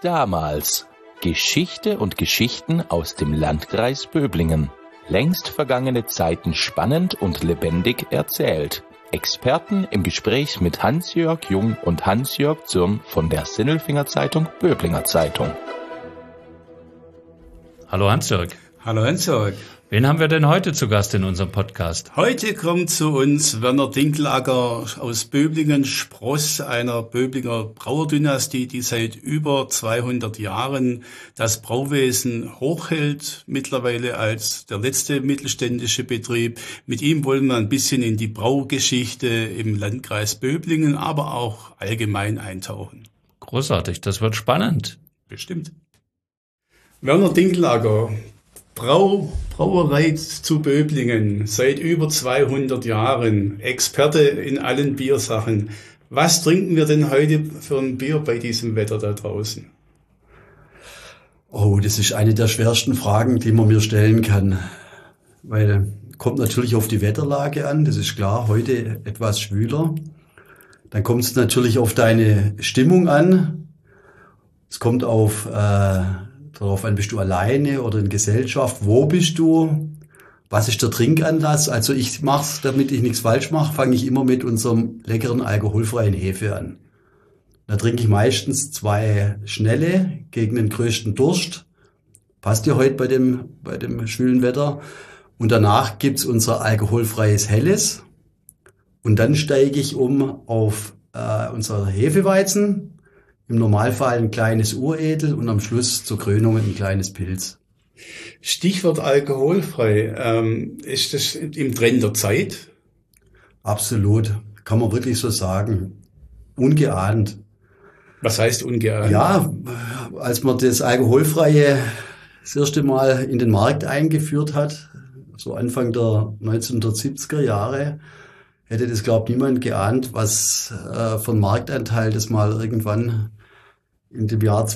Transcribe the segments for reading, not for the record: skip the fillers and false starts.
damals. Geschichte und Geschichten aus dem Landkreis Böblingen. Längst vergangene Zeiten spannend und lebendig erzählt. Experten im Gespräch mit Hans-Jörg Jung und Hans-Jörg Zürn von der Sinnelfinger Zeitung Böblinger Zeitung. Hallo Hans-Jörg. Hallo Hans-Jörg. Wen haben wir denn heute zu Gast in unserem Podcast? Heute kommt zu uns Werner Dinklager aus Böblingen, Spross einer Böblinger Brauerdynastie, die seit über 200 Jahren das Brauwesen hochhält, mittlerweile als der letzte mittelständische Betrieb. Mit ihm wollen wir ein bisschen in die Braugeschichte im Landkreis Böblingen, aber auch allgemein eintauchen. Großartig, das wird spannend. Bestimmt. Werner Dinklager, Brauerei zu Böblingen, seit über 200 Jahren, Experte in allen Biersachen. Was trinken wir denn heute für ein Bier bei diesem Wetter da draußen? Oh, das ist eine der schwersten Fragen, die man mir stellen kann. Weil kommt natürlich auf die Wetterlage an, das ist klar, heute etwas schwüler. Dann kommt es natürlich auf deine Stimmung an. Es kommt auf darauf an, bist du alleine oder in Gesellschaft? Wo bist du? Was ist der Trinkanlass? Also ich mach's, damit ich nichts falsch mache, fange ich immer mit unserem leckeren alkoholfreien Hefe an. Da trinke ich meistens 2 schnelle gegen den größten Durst. Passt ja heute bei dem schwülen Wetter. Und danach gibt's unser alkoholfreies Helles. Und dann steige ich um auf unser Hefeweizen. Im Normalfall ein kleines Uredel und am Schluss zur Krönung ein kleines Pilz. Stichwort alkoholfrei. Ist das im Trend der Zeit? Absolut. Kann man wirklich so sagen. Ungeahnt. Was heißt ungeahnt? Ja, als man das Alkoholfreie das erste Mal in den Markt eingeführt hat, so Anfang der 1970er Jahre, hätte das, glaube ich, niemand geahnt, was für ein Marktanteil das mal irgendwann in dem Jahr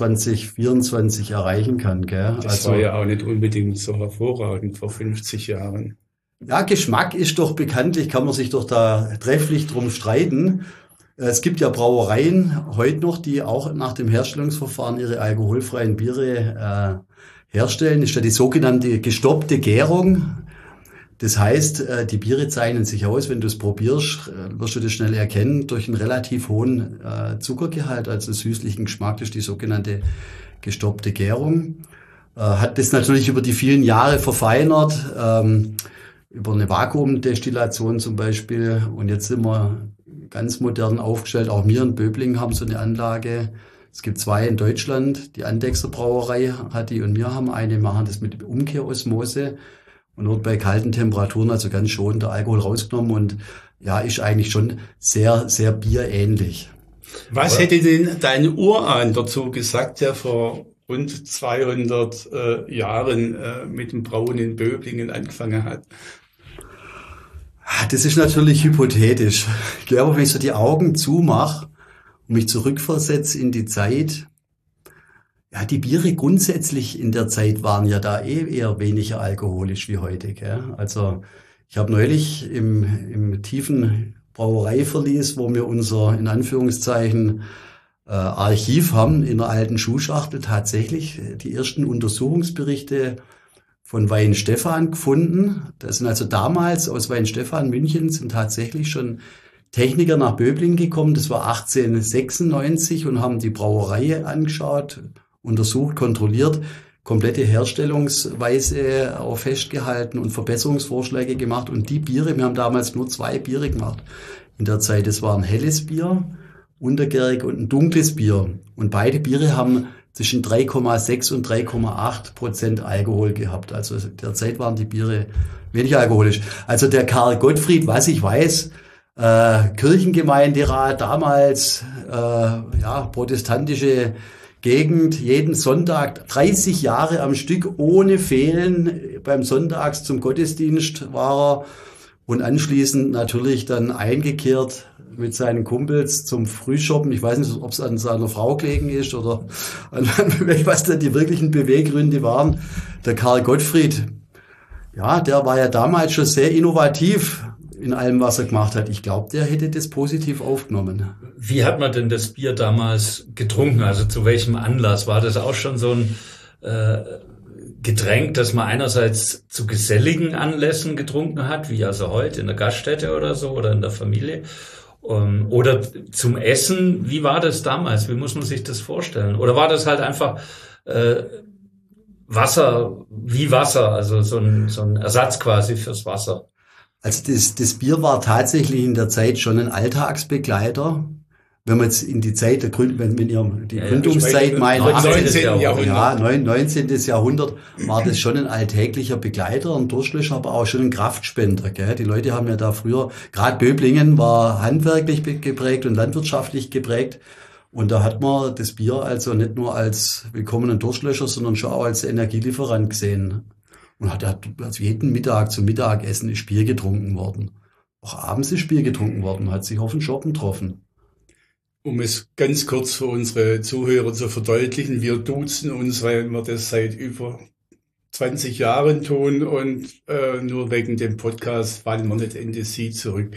2024 erreichen kann. Gell? Das war ja auch nicht unbedingt so hervorragend vor 50 Jahren. Ja, Geschmack ist doch bekanntlich, kann man sich doch da trefflich drum streiten. Es gibt ja Brauereien heute noch, die auch nach dem Herstellungsverfahren ihre alkoholfreien Biere herstellen. Das ist ja die sogenannte gestoppte Gärung. Das heißt, die Biere zeichnen sich aus, wenn du es probierst, wirst du das schnell erkennen, durch einen relativ hohen Zuckergehalt, also süßlichen Geschmack, das ist die sogenannte gestoppte Gärung. Hat das natürlich über die vielen Jahre verfeinert, über eine Vakuumdestillation zum Beispiel. Und jetzt sind wir ganz modern aufgestellt. Auch wir in Böblingen haben so eine Anlage. Es gibt 2 in Deutschland. Die Andechser Brauerei hat die und wir haben eine, machen das mit Umkehrosmose. Und wird bei kalten Temperaturen also ganz schon der Alkohol rausgenommen und ja, ist eigentlich schon sehr, sehr bierähnlich. Was hätte denn dein Urahn dazu gesagt, der vor rund 200 Jahren mit dem Brauen in Böblingen angefangen hat? Das ist natürlich hypothetisch. Ich glaube, wenn ich so die Augen zumache und mich zurückversetze in die Zeit, ja, die Biere grundsätzlich in der Zeit waren ja da eher weniger alkoholisch wie heute. Gell? Also ich habe neulich im tiefen Brauereiverlies, wo wir unser, in Anführungszeichen, Archiv haben, in der alten Schuhschachtel tatsächlich die ersten Untersuchungsberichte von Weihenstephan gefunden. Das sind also damals aus Weihenstephan, München, sind tatsächlich schon Techniker nach Böblingen gekommen. Das war 1896 und haben die Brauerei angeschaut, untersucht, kontrolliert, komplette Herstellungsweise auch festgehalten und Verbesserungsvorschläge gemacht. Und die Biere, wir haben damals nur 2 Biere gemacht in der Zeit. Das war ein helles Bier, untergärig und ein dunkles Bier. Und beide Biere haben zwischen 3,6 und 3,8% Alkohol gehabt. Also derzeit waren die Biere weniger alkoholisch. Also der Karl Gottfried, was ich weiß, Kirchengemeinderat damals, protestantische Gegend, jeden Sonntag 30 Jahre am Stück ohne Fehlen beim Sonntags zum Gottesdienst war er und anschließend natürlich dann eingekehrt mit seinen Kumpels zum Frühshoppen. Ich weiß nicht, ob es an seiner Frau gelegen ist oder an was da die wirklichen Beweggründe waren. Der Karl Gottfried, ja, der war ja damals schon sehr innovativ. in allem, was er gemacht hat. Ich glaube, der hätte das positiv aufgenommen. Wie hat man denn das Bier damals getrunken? Also zu welchem Anlass? War das auch schon so ein Getränk, das man einerseits zu geselligen Anlässen getrunken hat, wie also heute in der Gaststätte oder so oder in der Familie? Oder zum Essen? Wie war das damals? Wie muss man sich das vorstellen? Oder war das halt einfach Wasser, also so ein Ersatz quasi fürs Wasser? Also das Bier war tatsächlich in der Zeit schon ein Alltagsbegleiter. Wenn man jetzt in die Zeit der Gründungszeit meint, 19. Jahrhundert. 19. Jahrhundert, war das schon ein alltäglicher Begleiter, ein Durstlöscher, aber auch schon ein Kraftspender. Gell? Die Leute haben ja da früher, gerade Böblingen war handwerklich geprägt und landwirtschaftlich geprägt. Und da hat man das Bier also nicht nur als willkommenen Durstlöscher, sondern schon auch als Energielieferant gesehen. Und hat also jeden Mittag zum Mittagessen ist Bier getrunken worden. Auch abends ist Bier getrunken worden, hat sich auf den Shoppen getroffen. Um es ganz kurz für unsere Zuhörer zu verdeutlichen, wir duzen uns, weil wir das seit über 20 Jahren tun und nur wegen dem Podcast fallen wir nicht in das Sie zurück.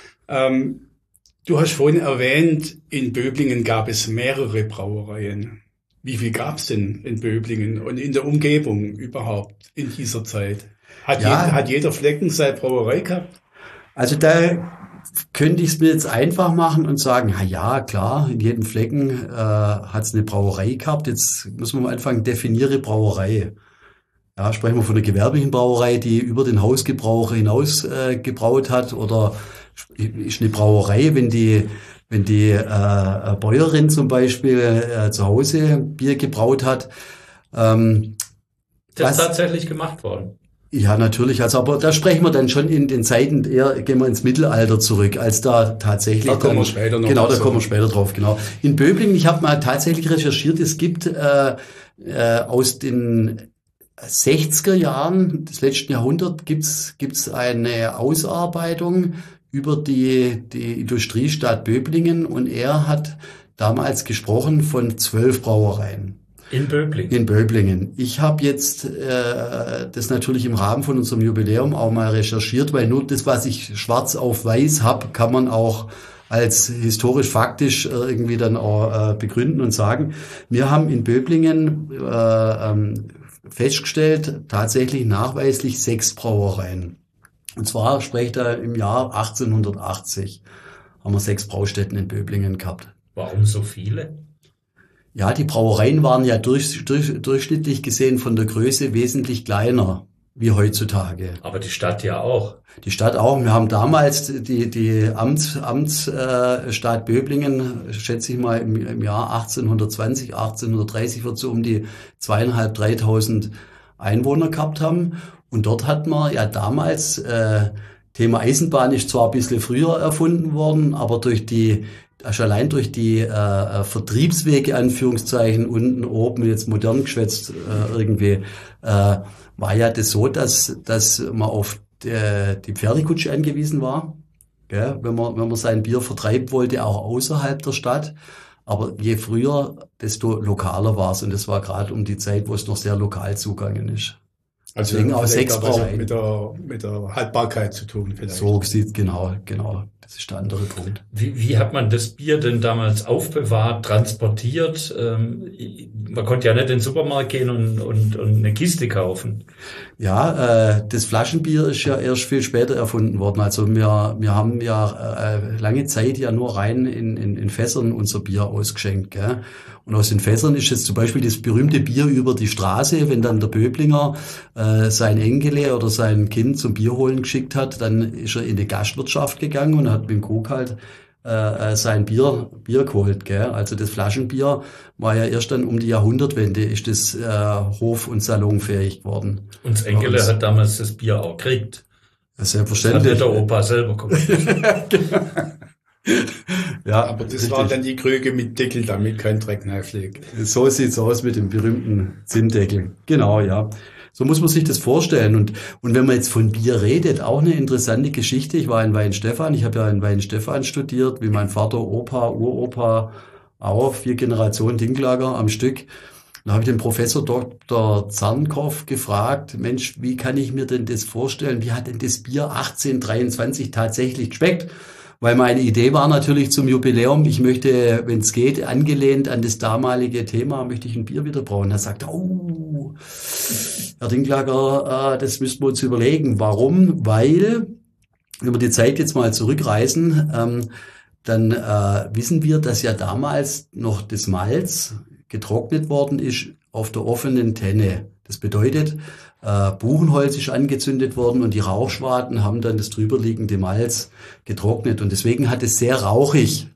Du hast vorhin erwähnt, in Böblingen gab es mehrere Brauereien. Wie viel gab es denn in Böblingen und in der Umgebung überhaupt in dieser Zeit? Hat jeder Flecken seine Brauerei gehabt? Also da könnte ich es mir jetzt einfach machen und sagen, ja klar, in jedem Flecken hat es eine Brauerei gehabt. Jetzt müssen wir mal anfangen, definiere Brauerei. Ja, sprechen wir von einer gewerblichen Brauerei, die über den Hausgebrauch hinaus gebraut hat, oder ist eine Brauerei, wenn die Bäuerin zum Beispiel zu Hause Bier gebraut hat. Das ist tatsächlich gemacht worden. Ja, natürlich. Also, aber da sprechen wir dann schon in den Zeiten eher, gehen wir ins Mittelalter zurück, als da tatsächlich. Da kommen wir später noch. Genau, da kommen wir später drauf, genau. In Böblingen, ich habe mal tatsächlich recherchiert, es gibt aus den 60er Jahren des letzten Jahrhunderts gibt's eine Ausarbeitung über die Industriestadt Böblingen, und er hat damals gesprochen von 12 Brauereien. In Böblingen? In Böblingen. Ich habe jetzt das natürlich im Rahmen von unserem Jubiläum auch mal recherchiert, weil nur das, was ich schwarz auf weiß habe, kann man auch als historisch-faktisch irgendwie dann auch begründen und sagen. Wir haben in Böblingen festgestellt, tatsächlich nachweislich 6 Brauereien. Und zwar spreche ich da im Jahr 1880 haben wir 6 Braustätten in Böblingen gehabt. Warum so viele? Ja, die Brauereien waren ja durchschnittlich gesehen von der Größe wesentlich kleiner wie heutzutage. Aber die Stadt ja auch. Die Stadt auch. Wir haben damals die Amtsstadt Böblingen, schätze ich mal, im Jahr 1820, 1830 wird so um die 2.500, 3.000 Einwohner gehabt haben. Und dort hat man ja damals, Thema Eisenbahn ist zwar ein bisschen früher erfunden worden, aber allein durch die Vertriebswege, Anführungszeichen, unten, oben, jetzt modern geschwätzt irgendwie, war ja das so, dass man auf die Pferdekutsche angewiesen war, gell? Wenn man sein Bier vertreiben wollte, auch außerhalb der Stadt. Aber je früher, desto lokaler war es. Und das war gerade um die Zeit, wo es noch sehr lokal zugegangen ist. Also deswegen auch 6 Brauereien. Mit der Haltbarkeit zu tun vielleicht. So sieht genau. Das ist der andere Punkt. Wie hat man das Bier denn damals aufbewahrt, transportiert? Man konnte ja nicht in den Supermarkt gehen und eine Kiste kaufen. Ja, das Flaschenbier ist ja erst viel später erfunden worden. Also wir haben ja lange Zeit ja nur rein in Fässern unser Bier ausgeschenkt, gell? Und aus den Fässern ist jetzt zum Beispiel das berühmte Bier über die Straße, wenn dann der Böblinger sein Enkel oder sein Kind zum Bier holen geschickt hat, dann ist er in die Gastwirtschaft gegangen und hat mit dem Krug halt sein Bier geholt, gell? Also das Flaschenbier war ja erst dann um die Jahrhundertwende ist das hof- und salonfähig geworden. Und das Enkel hat damals das Bier auch gekriegt. Selbstverständlich. Das hat der Opa selber gemacht. Ja, aber das richtig. war dann die Krüge mit Deckel, damit kein Dreck nachfliegt. So sieht's aus mit dem berühmten Zimmdeckel. Genau, ja. So muss man sich das vorstellen. Und wenn man jetzt von Bier redet, auch eine interessante Geschichte. Ich war in Weihenstephan. Ich habe ja in Weihenstephan studiert, wie mein Vater, Opa, Uropa, auch 4 Generationen Dinklager am Stück. Da habe ich den Professor Dr. Zernkow gefragt, Mensch, wie kann ich mir denn das vorstellen? Wie hat denn das Bier 1823 tatsächlich geschmeckt? Weil meine Idee war natürlich zum Jubiläum, ich möchte, wenn es geht, angelehnt an das damalige Thema, möchte ich ein Bier wieder brauen. Er sagt, oh, Herr Dinklager, das müssten wir uns überlegen. Warum? Weil, wenn wir die Zeit jetzt mal zurückreisen, dann wissen wir, dass ja damals noch das Malz getrocknet worden ist auf der offenen Tenne. Das bedeutet, Buchenholz ist angezündet worden und die Rauchschwaden haben dann das drüberliegende Malz getrocknet. Und deswegen hat es sehr rauchig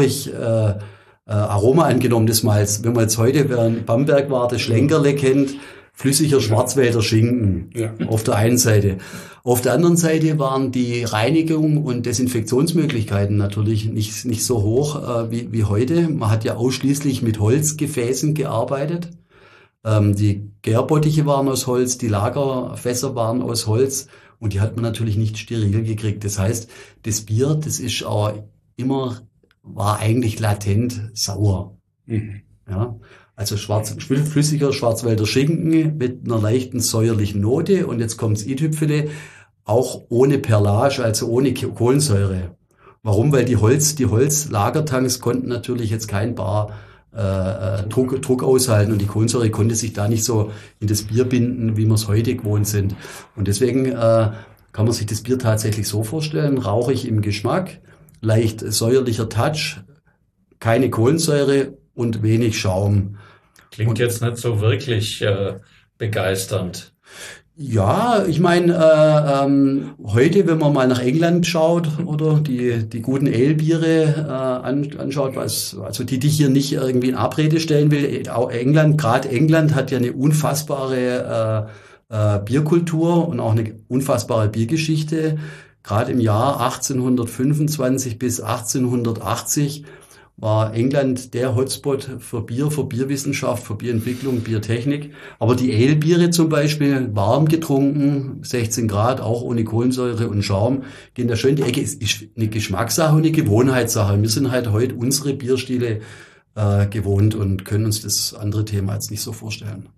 Aroma angenommen, das Malz. Wenn man jetzt heute, wer in Bamberg war, das Schlenkerle kennt, flüssiger Schwarzwälder Schinken auf der einen Seite. Auf der anderen Seite waren die Reinigung und Desinfektionsmöglichkeiten natürlich nicht so hoch wie heute. Man hat ja ausschließlich mit Holzgefäßen gearbeitet. Die Gärbottiche waren aus Holz, die Lagerfässer waren aus Holz und die hat man natürlich nicht steril gekriegt. Das heißt, das Bier, das ist auch war eigentlich latent sauer. Mhm. Ja. Also flüssiger Schwarzwälder Schinken mit einer leichten säuerlichen Note und jetzt kommt's i-Tüpfele, auch ohne Perlage, also ohne Kohlensäure. Warum? Weil die Holzlagertanks konnten natürlich jetzt kein Druck aushalten und die Kohlensäure konnte sich da nicht so in das Bier binden, wie wir es heute gewohnt sind. Und deswegen kann man sich das Bier tatsächlich so vorstellen, rauchig im Geschmack, leicht säuerlicher Touch, keine Kohlensäure und wenig Schaum. Klingt jetzt nicht so wirklich begeisternd. Ja, ich meine, heute, wenn man mal nach England schaut oder die guten Ale-Biere anschaut, also die hier nicht irgendwie in Abrede stellen will, auch gerade England hat ja eine unfassbare Bierkultur und auch eine unfassbare Biergeschichte. Gerade im Jahr 1825 bis 1880 war England der Hotspot für Bierwissenschaft, für Bierentwicklung, Biertechnik. Aber die Ale-Biere zum Beispiel, warm getrunken, 16 Grad, auch ohne Kohlensäure und Schaum, gehen da schön in die Ecke. Es ist eine Geschmackssache und eine Gewohnheitssache. Wir sind halt heute unsere Bierstile gewohnt und können uns das andere Thema jetzt nicht so vorstellen.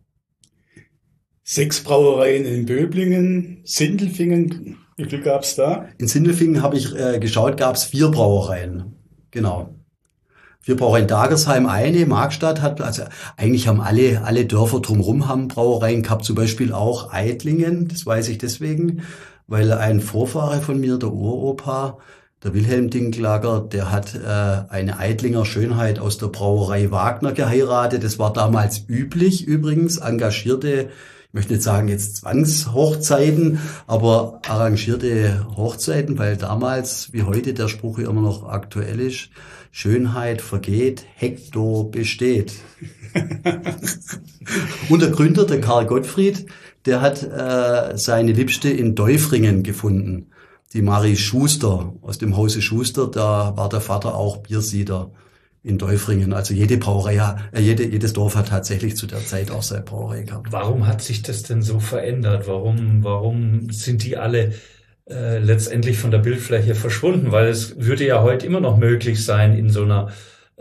6 Brauereien in Böblingen, Sindelfingen, wie viel gab's da? In Sindelfingen habe ich geschaut, gab's 4 Brauereien. Genau. 4 Brauereien, Dagersheim eine, Markstadt hat, also eigentlich haben alle Dörfer drumherum haben Brauereien gehabt, zum Beispiel auch Eidlingen, das weiß ich deswegen, weil ein Vorfahre von mir, der Uropa, der Wilhelm Dinklager, der hat eine Eidlinger Schönheit aus der Brauerei Wagner geheiratet. Das war damals üblich übrigens, engagierte, ich möchte nicht sagen jetzt Zwangshochzeiten, aber arrangierte Hochzeiten, weil damals wie heute der Spruch immer noch aktuell ist, Schönheit vergeht, Hektor besteht. Und der Gründer, der Karl Gottfried, der hat seine Liebste in Deufringen gefunden. Die Marie Schuster aus dem Hause Schuster, da war der Vater auch Biersieder in Deufringen. Also jede Brauerei, jedes Dorf hat tatsächlich zu der Zeit auch seine Brauerei gehabt. Warum hat sich das denn so verändert? Warum sind die alle letztendlich von der Bildfläche verschwunden? Weil es würde ja heute immer noch möglich sein, in so einem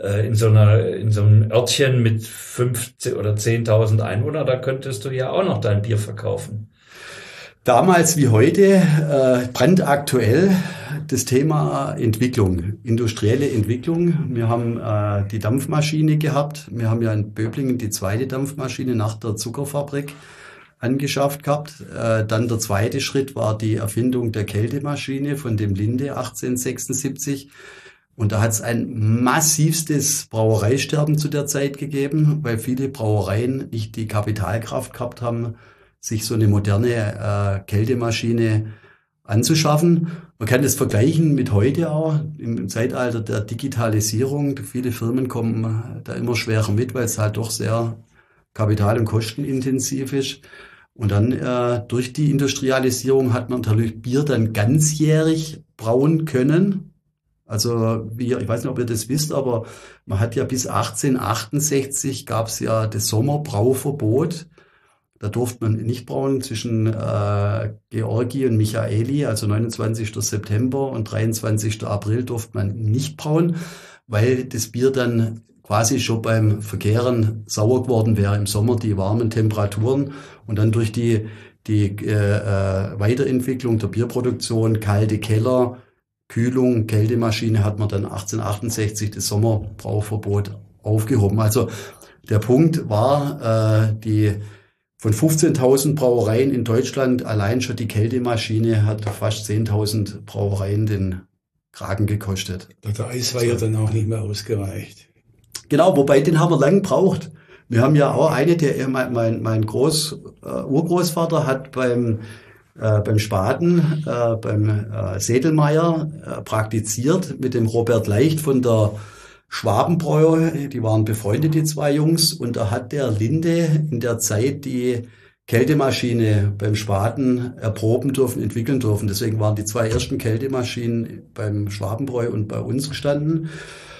Örtchen mit 5.000 oder 10.000 Einwohnern, da könntest du ja auch noch dein Bier verkaufen. Damals wie heute brandaktuell das Thema Entwicklung, industrielle Entwicklung. Wir haben die Dampfmaschine gehabt. Wir haben ja in Böblingen die zweite Dampfmaschine nach der Zuckerfabrik angeschafft gehabt. Dann der zweite Schritt war die Erfindung der Kältemaschine von dem Linde 1876. Und da hat es ein massivstes Brauereisterben zu der Zeit gegeben, weil viele Brauereien nicht die Kapitalkraft gehabt haben, sich so eine moderne Kältemaschine anzuschaffen. Man kann das vergleichen mit heute auch, im Zeitalter der Digitalisierung. Viele Firmen kommen da immer schwerer mit, weil es halt doch sehr kapital- und kostenintensiv ist. Und dann durch die Industrialisierung hat man natürlich Bier dann ganzjährig brauen können. Also ich weiß nicht, ob ihr das wisst, aber man hat ja bis 1868 gab es ja das Sommerbrauverbot. Da durfte man nicht brauen zwischen Georgi und Michaeli, also 29. September und 23. April durfte man nicht brauen, weil das Bier dann quasi schon beim Verkehren sauer geworden wäre im Sommer, die warmen Temperaturen und dann durch die Weiterentwicklung der Bierproduktion, kalte Keller, Kühlung, Kältemaschine hat man dann 1868 das Sommerbrauverbot aufgehoben. Also der Punkt war, die von 15.000 Brauereien in Deutschland allein schon die Kältemaschine hat fast 10.000 Brauereien den Kragen gekostet. Der Eisweiher dann auch nicht mehr ausgereicht. Genau, wobei den haben wir lang gebraucht. Wir haben ja auch mein Urgroßvater hat beim Spaten, beim Sedelmeier praktiziert mit dem Robert Leicht von der Schwabenbräu. Die waren befreundet, die zwei Jungs. Und da hat der Linde in der Zeit die Kältemaschine beim Spaten erproben dürfen, entwickeln dürfen. Deswegen waren die zwei ersten Kältemaschinen beim Schwabenbräu und bei uns gestanden.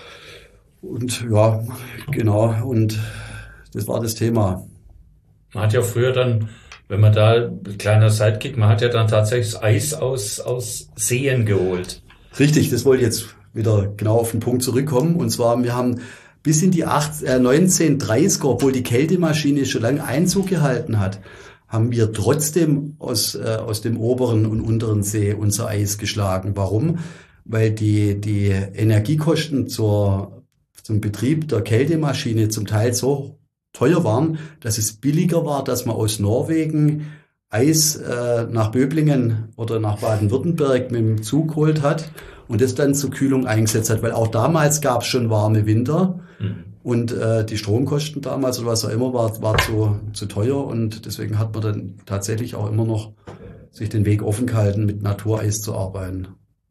Und ja, genau. Und das war das Thema. Man hat ja früher dann, wenn man da, kleiner Sidekick, man hat ja dann tatsächlich das Eis aus Seen geholt. Richtig, das wollte ich jetzt wieder genau auf den Punkt zurückkommen. Und zwar, wir haben bis in die 1930er, obwohl die Kältemaschine schon lange Einzug gehalten hat, haben wir trotzdem aus dem oberen und unteren See unser Eis geschlagen. Warum? Weil die Energiekosten zum Betrieb der Kältemaschine zum Teil so teuer waren, dass es billiger war, dass man aus Norwegen Eis nach Böblingen oder nach Baden-Württemberg mit dem Zug geholt hat und das dann zur Kühlung eingesetzt hat, weil auch damals gab es schon warme Winter und die Stromkosten damals oder was auch immer war zu teuer und deswegen hat man dann tatsächlich auch immer noch sich den Weg offen gehalten, mit Natureis zu arbeiten.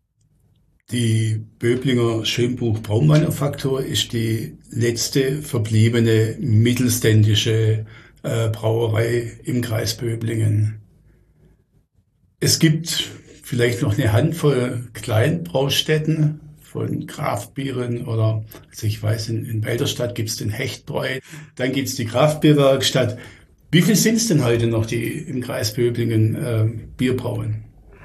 Die Böblinger Schönbuch Braumanufaktur ist die letzte verbliebene mittelständische Brauerei im Kreis Böblingen. Es gibt vielleicht noch eine Handvoll Kleinbraustätten von Kraftbieren oder, also ich weiß, in Belderstadt gibt es den Hechtbräu, dann gibt es die Kraftbierwerkstatt. Wie viel sind es denn heute noch, die im Kreis Böblingen Bier brauen?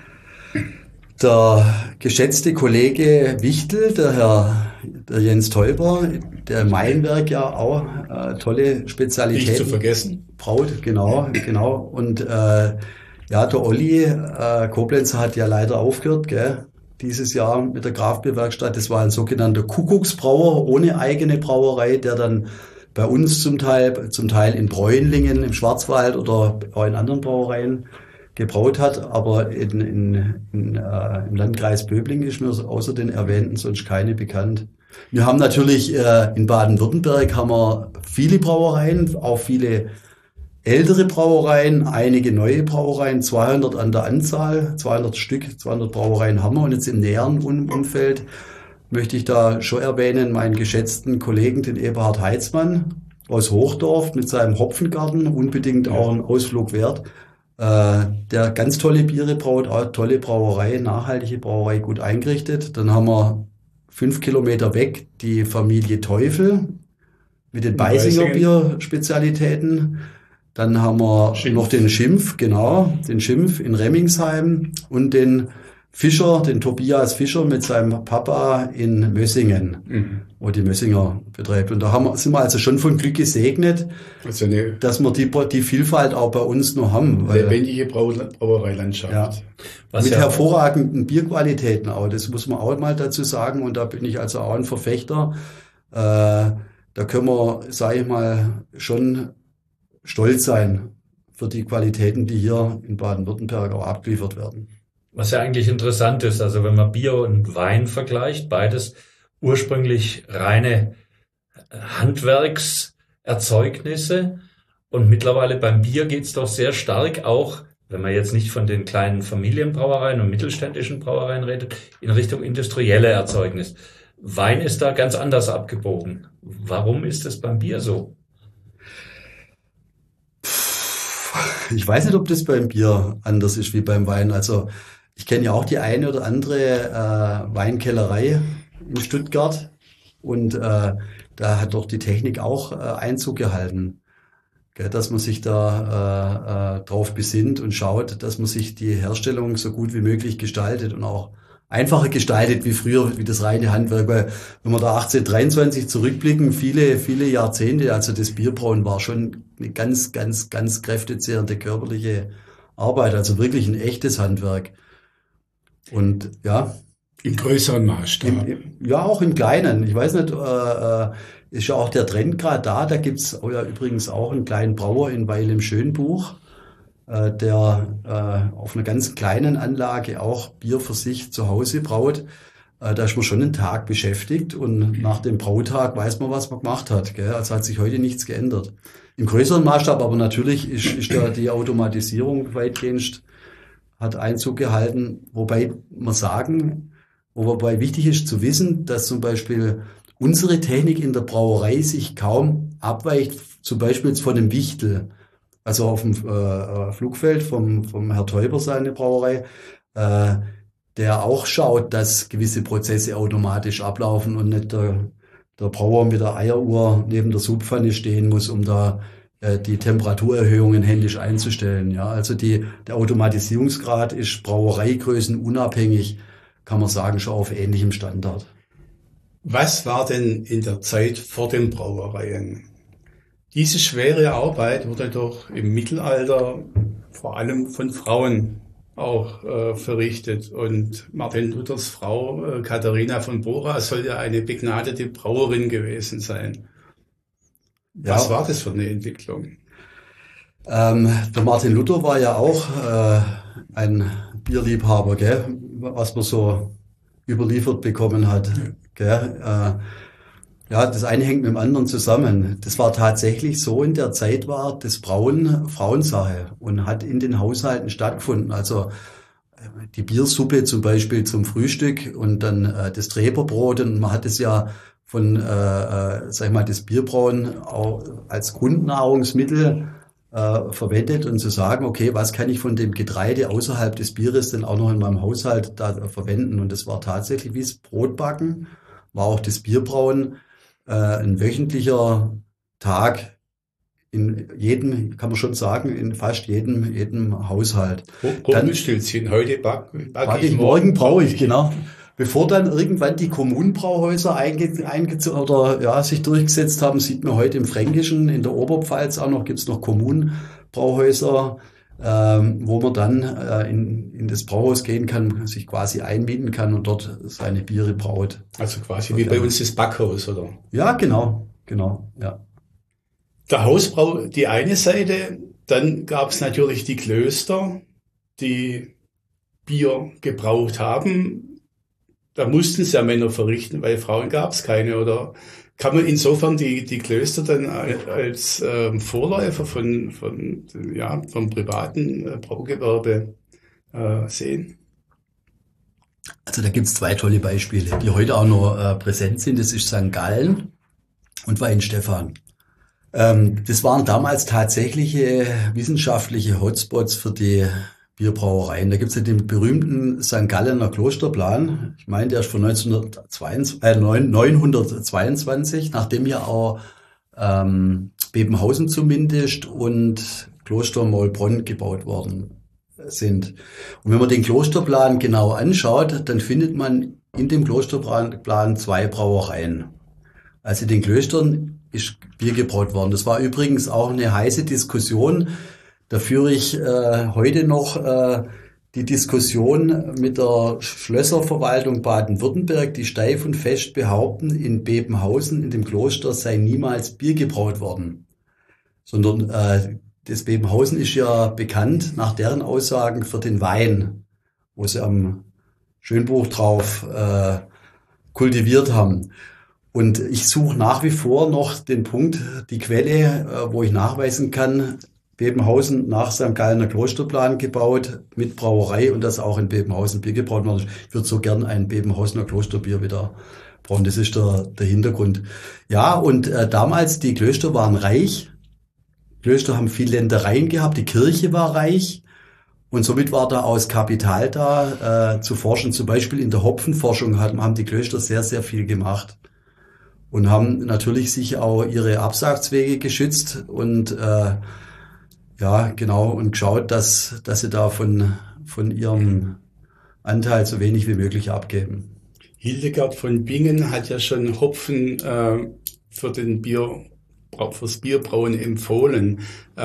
Der geschätzte Kollege Wichtel, der Jens Teuber, der im Meilenwerk ja auch tolle Spezialitäten nicht zu vergessen braut, genau. Und der Olli Koblenzer hat ja leider aufgehört, gell, dieses Jahr mit der Kraftbierwerkstatt. Das war ein sogenannter Kuckucksbrauer ohne eigene Brauerei, der dann bei uns zum Teil in Bräunlingen im Schwarzwald oder auch in anderen Brauereien gebraut hat, aber im Landkreis Böblingen ist mir außer den erwähnten sonst keine bekannt. Wir haben natürlich in Baden-Württemberg haben wir viele Brauereien, auch viele ältere Brauereien, einige neue Brauereien, 200 an der Anzahl, 200 Brauereien haben wir und jetzt im näheren Umfeld möchte ich da schon erwähnen, meinen geschätzten Kollegen, den Eberhard Heitzmann aus Hochdorf mit seinem Hopfengarten, unbedingt auch ein Ausflug wert. Der ganz tolle Biere braut, auch tolle Brauerei, nachhaltige Brauerei, gut eingerichtet. Dann haben wir 5 Kilometer weg die Familie Teufel mit den Beisinger Bier-Spezialitäten. Dann haben wir noch den Schimpf, den Schimpf in Remmingsheim und den Fischer, den Tobias Fischer mit seinem Papa in Mössingen, wo die Mössinger betreibt. Und da sind wir also schon von Glück gesegnet, also dass wir die Vielfalt auch bei uns noch haben. Lebendige Brauereilandschaft. Ja. Mit hervorragenden Bierqualitäten auch. Das muss man auch mal dazu sagen. Und da bin ich also auch ein Verfechter. Da können wir, sage ich mal, schon stolz sein für die Qualitäten, die hier in Baden-Württemberg auch abgeliefert werden. Was ja eigentlich interessant ist, also wenn man Bier und Wein vergleicht, beides ursprünglich reine Handwerkserzeugnisse und mittlerweile beim Bier geht's doch sehr stark auch, wenn man jetzt nicht von den kleinen Familienbrauereien und mittelständischen Brauereien redet, in Richtung industrielle Erzeugnis. Wein ist da ganz anders abgebogen. Warum ist es beim Bier so? Ich weiß nicht, ob das beim Bier anders ist wie beim Wein. Also ich kenne ja auch die eine oder andere Weinkellerei in Stuttgart und da hat doch die Technik auch Einzug gehalten, gell, dass man sich da drauf besinnt und schaut, dass man sich die Herstellung so gut wie möglich gestaltet und auch einfacher gestaltet wie früher, wie das reine Handwerk. Weil wenn wir da 1823 zurückblicken, viele, viele Jahrzehnte, also das Bierbrauen war schon eine ganz, ganz, ganz kräftezehrende körperliche Arbeit, also wirklich ein echtes Handwerk. Und ja. Im größeren Maßstab. Ja, auch im Kleinen. Ich weiß nicht, ist ja auch der Trend gerade da. Da gibt's ja übrigens auch einen kleinen Brauer in Weil im Schönbuch, der auf einer ganz kleinen Anlage auch Bier für sich zu Hause braut. Da ist man schon einen Tag beschäftigt und nach dem Brautag weiß man, was man gemacht hat. Gell? Also hat sich heute nichts geändert. Im größeren Maßstab aber natürlich ist da die Automatisierung weitgehend hat Einzug gehalten, wobei wichtig ist zu wissen, dass zum Beispiel unsere Technik in der Brauerei sich kaum abweicht, zum Beispiel jetzt von dem Wichtel, also auf dem Flugfeld vom Herr Teuber seine Brauerei, der auch schaut, dass gewisse Prozesse automatisch ablaufen und nicht der Brauer mit der Eieruhr neben der Subpfanne stehen muss, um da die Temperaturerhöhungen händisch einzustellen. Ja, also der Automatisierungsgrad ist Brauereigrößen unabhängig, kann man sagen, schon auf ähnlichem Standard. Was war denn in der Zeit vor den Brauereien? Diese schwere Arbeit wurde doch im Mittelalter vor allem von Frauen auch verrichtet. Und Martin Luthers Frau Katharina von Bora soll ja eine begnadete Brauerin gewesen sein. Was war das für eine Entwicklung? Der Martin Luther war ja auch ein Bierliebhaber, gell? Was man so überliefert bekommen hat. Gell? Ja, das eine hängt mit dem anderen zusammen. Das war tatsächlich so, in der Zeit war das Brauen Frauensache und hat in den Haushalten stattgefunden. Also die Biersuppe zum Beispiel zum Frühstück und dann das Treberbrot. Und man hat es ja von, sag ich mal, das Bierbrauen auch als Grundnahrungsmittel verwendet und zu sagen, okay, was kann ich von dem Getreide außerhalb des Bieres denn auch noch in meinem Haushalt da verwenden? Und das war tatsächlich wie das Brotbacken, war auch das Bierbrauen ein wöchentlicher Tag in jedem, kann man schon sagen, in fast jedem Haushalt. Rumpelstilzchen, heute back ich, morgen braue ich, genau. Bevor dann irgendwann die Kommunenbrauhäuser sich durchgesetzt haben, sieht man heute im Fränkischen, in der Oberpfalz auch noch, gibt's noch Kommunenbrauhäuser, wo man dann in das Brauhaus gehen kann, sich quasi einmieten kann und dort seine Biere braut. Also quasi wie bei uns das Backhaus, oder? Ja, genau, ja. Der Hausbrau, die eine Seite, dann gab's natürlich die Klöster, die Bier gebraut haben. Da mussten es ja Männer verrichten, weil Frauen gab es keine. Oder kann man insofern die Klöster dann als Vorläufer vom privaten Braugewerbe sehen? Also da gibt's zwei tolle Beispiele, die heute auch noch präsent sind. Das ist St. Gallen und Weinstefan. Das waren damals tatsächliche wissenschaftliche Hotspots für die Bierbrauereien. Da gibt's ja den berühmten St. Gallener Klosterplan. Ich meine, der ist von 922, nachdem ja auch Bebenhausen zumindest und Kloster Maulbronn gebaut worden sind. Und wenn man den Klosterplan genau anschaut, dann findet man in dem Klosterplan zwei Brauereien. Also in den Klöstern ist Bier gebraut worden. Das war übrigens auch eine heiße Diskussion. Da führe ich heute noch die Diskussion mit der Schlösserverwaltung Baden-Württemberg, die steif und fest behaupten, in Bebenhausen, in dem Kloster, sei niemals Bier gebraut worden. Sondern das Bebenhausen ist ja bekannt, nach deren Aussagen, für den Wein, wo sie am Schönbuch drauf kultiviert haben. Und ich suche nach wie vor noch den Punkt, die Quelle, wo ich nachweisen kann, Bebenhausen nach St. Gallener Klosterplan gebaut, mit Brauerei und das auch in Bebenhausen Bier gebraut wird. Ich würde so gern ein Bebenhausener Klosterbier wieder brauen. Das ist der Hintergrund. Ja, und damals, die Klöster waren reich. Klöster haben viel Ländereien gehabt. Die Kirche war reich. Und somit war da aus Kapital da, zu forschen. Zum Beispiel in der Hopfenforschung haben die Klöster sehr, sehr viel gemacht. Und haben natürlich sich auch ihre Absatzwege geschützt und und geschaut, dass sie da von ihrem Anteil so wenig wie möglich abgeben. Hildegard von Bingen hat ja schon Hopfen fürs Bierbrauen empfohlen.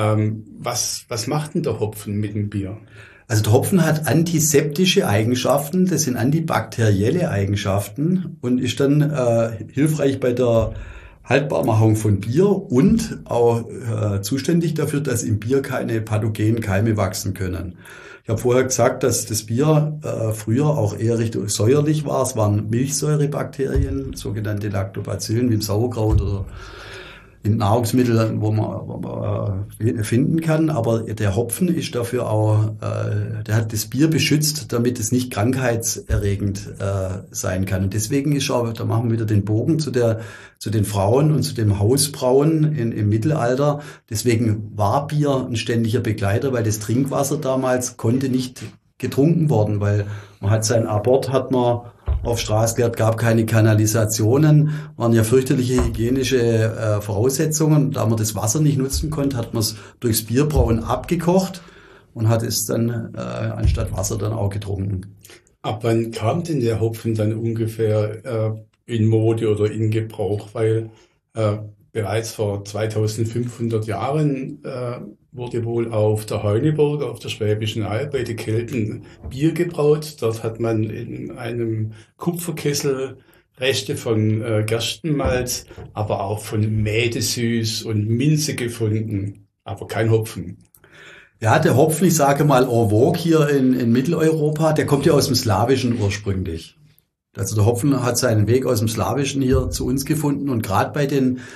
Was macht denn der Hopfen mit dem Bier? Also der Hopfen hat antiseptische Eigenschaften, das sind antibakterielle Eigenschaften und ist dann hilfreich bei der Haltbarmachung von Bier und auch zuständig dafür, dass im Bier keine pathogenen Keime wachsen können. Ich habe vorher gesagt, dass das Bier früher auch eher Richtung säuerlich war. Es waren Milchsäurebakterien, sogenannte Lactobacillen wie im Sauerkraut oder in Nahrungsmitteln, wo man finden kann. Aber der Hopfen ist dafür auch, der hat das Bier beschützt, damit es nicht krankheitserregend sein kann. Und deswegen ist auch, da machen wir wieder den Bogen zu den Frauen und zu dem Hausbrauen im Mittelalter. Deswegen war Bier ein ständiger Begleiter, weil das Trinkwasser damals konnte nicht getrunken worden, weil man hat seinen Abort, hat man auf Straße gehabt, gab keine Kanalisationen, waren ja fürchterliche hygienische Voraussetzungen. Da man das Wasser nicht nutzen konnte, hat man es durchs Bierbrauen abgekocht und hat es dann anstatt Wasser dann auch getrunken. Ab wann kam denn der Hopfen dann ungefähr in Mode oder in Gebrauch? Weil bereits vor 2500 Jahren wurde wohl auf der Heuneburg, auf der Schwäbischen Alb bei den Kelten Bier gebraut. Dort hat man in einem Kupferkessel Reste von Gerstenmalz, aber auch von Mädesüß und Minze gefunden, aber kein Hopfen. Ja, der Hopfen, ich sage mal en vogue hier in Mitteleuropa, der kommt ja aus dem Slawischen ursprünglich. Also der Hopfen hat seinen Weg aus dem Slawischen hier zu uns gefunden und gerade bei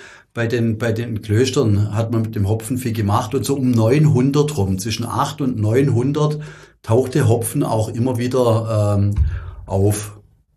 den Klöstern hat man mit dem Hopfen viel gemacht und so um 900 rum, zwischen 8 und 900 tauchte Hopfen auch immer wieder auf.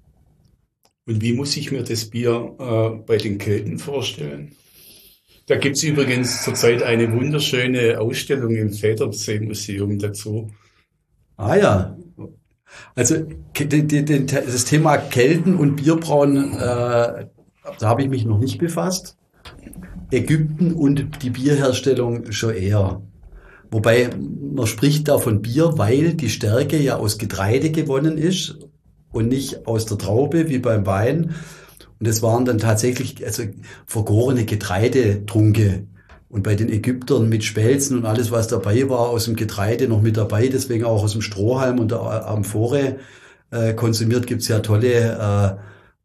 Und wie muss ich mir das Bier bei den Kelten vorstellen? Da gibt's übrigens zurzeit eine wunderschöne Ausstellung im Vätersee-Museum dazu. Ah ja, also das Thema Kelten und Bierbrauen, da habe ich mich noch nicht befasst. Ägypten und die Bierherstellung schon eher. Wobei man spricht da von Bier, weil die Stärke ja aus Getreide gewonnen ist und nicht aus der Traube wie beim Wein. Und es waren dann tatsächlich vergorene Getreidetrunke. Und bei den Ägyptern mit Spelzen und alles, was dabei war, aus dem Getreide noch mit dabei, deswegen auch aus dem Strohhalm und der Amphore konsumiert, gibt's ja tolle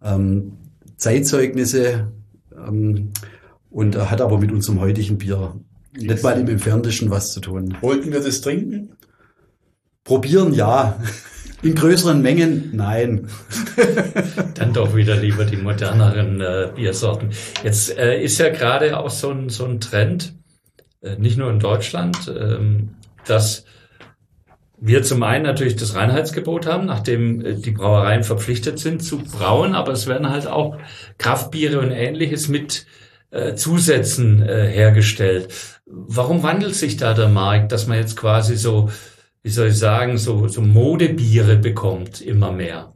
Zeitzeugnisse. Und hat aber mit unserem heutigen Bier nicht mal im Entferntesten was zu tun. Wollten wir das trinken? Probieren, ja. In größeren Mengen, nein. Dann doch wieder lieber die moderneren Biersorten. Jetzt ist ja gerade auch so ein Trend, nicht nur in Deutschland, dass wir zum einen natürlich das Reinheitsgebot haben, nachdem die Brauereien verpflichtet sind zu brauen, aber es werden halt auch Kraftbiere und Ähnliches mit Zusätzen hergestellt. Warum wandelt sich da der Markt, dass man jetzt quasi so, wie soll ich sagen, so Modebiere bekommt, immer mehr?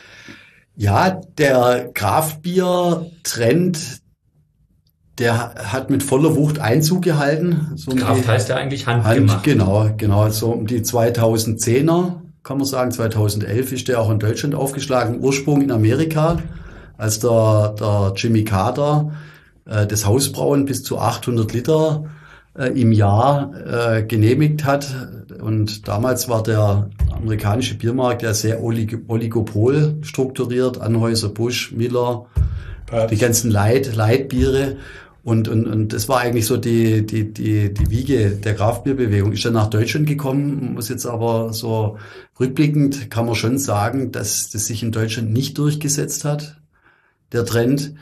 Ja, der Kraftbier-Trend, der hat mit voller Wucht Einzug gehalten. So Kraft heißt ja eigentlich handgemacht. Genau, so um die 2010er, kann man sagen, 2011 ist der auch in Deutschland aufgeschlagen. Ursprung in Amerika, als der Jimmy Carter das Hausbrauen bis zu 800 Liter im Jahr genehmigt hat. Und damals war der amerikanische Biermarkt ja sehr oligopol strukturiert. Anheuser, Busch, Miller, die ganzen Leitbiere. Und das war eigentlich so die Wiege der Kraftbierbewegung. Ist dann nach Deutschland gekommen, muss jetzt aber so rückblickend kann man schon sagen, dass das sich in Deutschland nicht durchgesetzt hat, der Trend.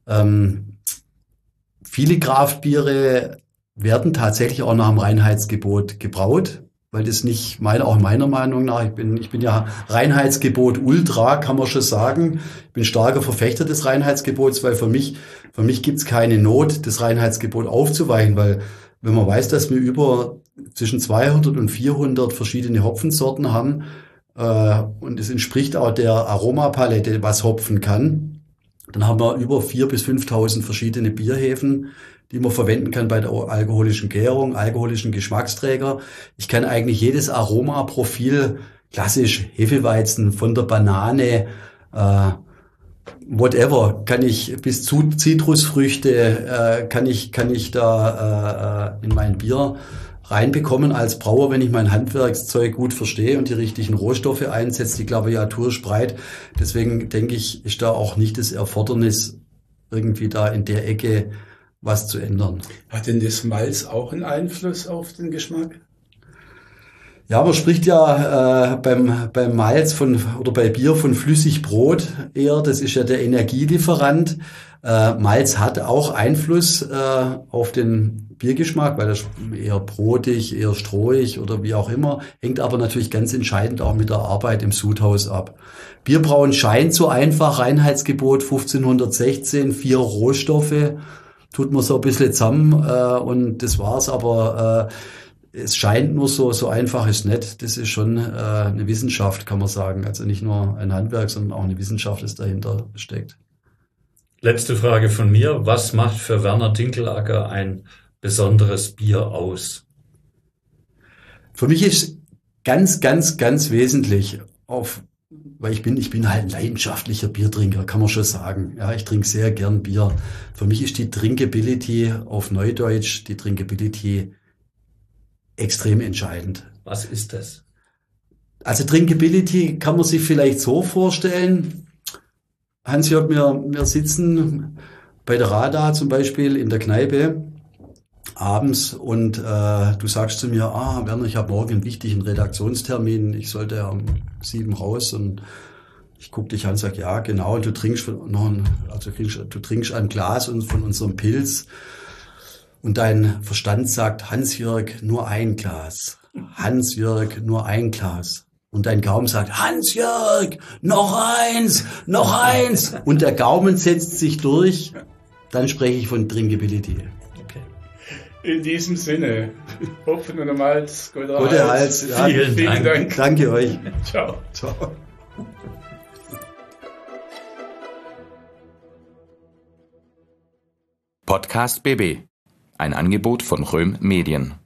Viele Kraftbiere werden tatsächlich auch nach dem Reinheitsgebot gebraut, weil das nicht auch meiner Meinung nach, ich bin ja Reinheitsgebot Ultra, kann man schon sagen. Ich bin starker Verfechter des Reinheitsgebots, weil für mich gibt's keine Not, das Reinheitsgebot aufzuweichen, weil wenn man weiß, dass wir zwischen 200 und 400 verschiedene Hopfensorten haben, und es entspricht auch der Aromapalette, was Hopfen kann, dann haben wir über 4.000 bis 5.000 verschiedene Bierhefen, die man verwenden kann bei der alkoholischen Gärung, alkoholischen Geschmacksträger. Ich kann eigentlich jedes Aromaprofil klassisch Hefeweizen von der Banane, whatever, kann ich bis zu Zitrusfrüchte, kann ich da in mein Bier reinbekommen als Brauer, wenn ich mein Handwerkszeug gut verstehe und die richtigen Rohstoffe einsetze. Die Klaviatur ist breit. Deswegen denke ich, ist da auch nicht das Erfordernis, irgendwie da in der Ecke was zu ändern. Hat denn das Malz auch einen Einfluss auf den Geschmack? Ja, man spricht ja beim Malz oder bei Bier von Flüssigbrot eher. Das ist ja der Energielieferant. Malz hat auch Einfluss auf den Biergeschmack, weil das eher brotig, eher strohig oder wie auch immer. Hängt aber natürlich ganz entscheidend auch mit der Arbeit im Sudhaus ab. Bierbrauen scheint so einfach. Reinheitsgebot 1516, 4 Rohstoffe. Tut man so ein bisschen zusammen und das war's. Aber es scheint nur so einfach ist nicht. Das ist schon eine Wissenschaft, kann man sagen. Also nicht nur ein Handwerk, sondern auch eine Wissenschaft, das dahinter steckt. Letzte Frage von mir. Was macht für Werner Dinkelacker ein besonderes Bier aus? Für mich ist ganz, ganz, ganz wesentlich, weil ich bin halt ein leidenschaftlicher Biertrinker, kann man schon sagen. Ja, ich trinke sehr gern Bier. Für mich ist die Drinkability auf Neudeutsch, die Drinkability extrem entscheidend. Was ist das? Also Drinkability kann man sich vielleicht so vorstellen. Hans-Jörg, wir sitzen bei der Rada zum Beispiel in der Kneipe abends und du sagst zu mir, Werner, ich habe morgen einen wichtigen Redaktionstermin, ich sollte um 7 raus und ich gucke dich an und sage, ja genau, und du trinkst du trinkst ein Glas von unserem Pilz und dein Verstand sagt, Hans-Jörg, nur ein Glas. Hans-Jörg, nur ein Glas. Und dein Gaumen sagt, Hans-Jörg, noch eins. Und der Gaumen setzt sich durch, dann spreche ich von Drinkability. Okay. In diesem Sinne, Hopfen und Malz, guter Hals. Ja, vielen Dank. Danke euch. Ciao. Podcast BB. Ein Angebot von Röhm Medien.